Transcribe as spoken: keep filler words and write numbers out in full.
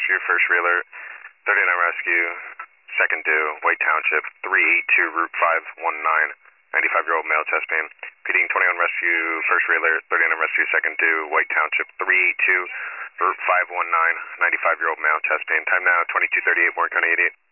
Rescue, first Wheeler, thirty-nine Rescue, second due, White Township, three eighty-two, Route five one nine, ninety-five-year-old male, chest pain. P D twenty-one Rescue, first Wheeler, thirty-nine Rescue, second due, White Township, three eighty-two, Route five one nine, ninety-five-year-old male, chest pain. Time now, twenty-two thirty-eight, Warren County eighty-eight.